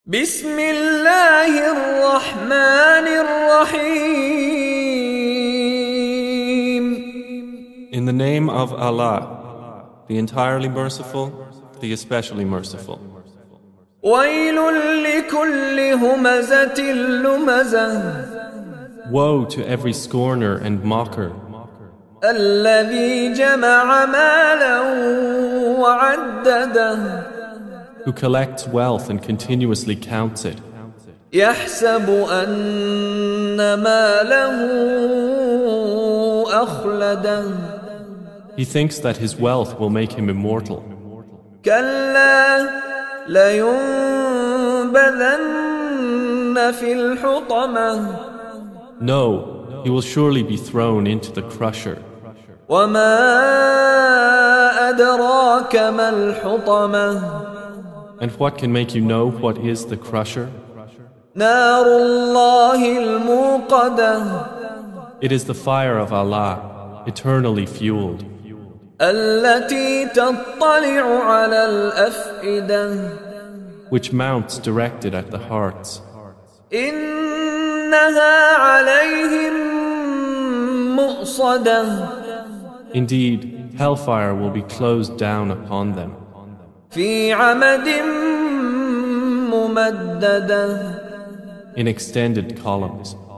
بسم الله الرحمن الرحيم. In the name of Allah, the entirely merciful, the especially merciful. ويل لكل همزة لمزة Woe to every scorner and mocker, الذي جمع مالا وعدده who collects wealth and continuously counts it, يحسب أن ماله أخلده he thinks that his wealth will make him immortal. كلا لينبذن في الحطمة No, he will surely be thrown into the crusher. وما أدراك ما الحطمة And what can make you know what is the crusher? نار الله الموقدة It is the fire of Allah, eternally fueled, التي تطلع على الأفئدة which mounts directed at the hearts. إنها عليهم مؤصدة Indeed, hellfire will be closed down upon them, في عمد ممددة in extended columns.